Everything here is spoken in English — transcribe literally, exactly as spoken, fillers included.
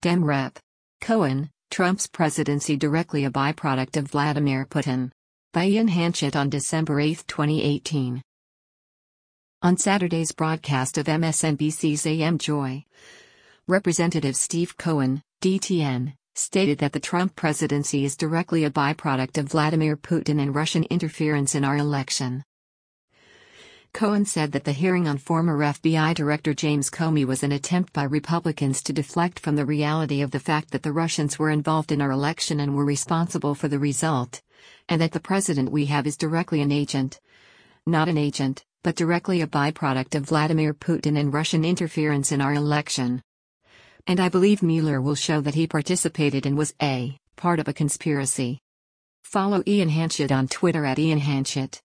Demrep. Cohen, Trump's presidency directly a byproduct of Vladimir Putin. By Ian Hanchett on December eighth, twenty eighteen. On Saturday's broadcast of M S N B C's A M Joy, Representative Steve Cohen, D T N, stated that the Trump presidency is directly a byproduct of Vladimir Putin and Russian interference in our election. Cohen said that the hearing on former F B I Director James Comey was an attempt by Republicans to deflect from the reality of the fact that the Russians were involved in our election and were responsible for the result, and that the president we have is directly an agent. Not an agent, but directly a byproduct of Vladimir Putin and Russian interference in our election. And I believe Mueller will show that he participated and was a part of a conspiracy. Follow Ian Hanchett on Twitter at Ian Hanchett.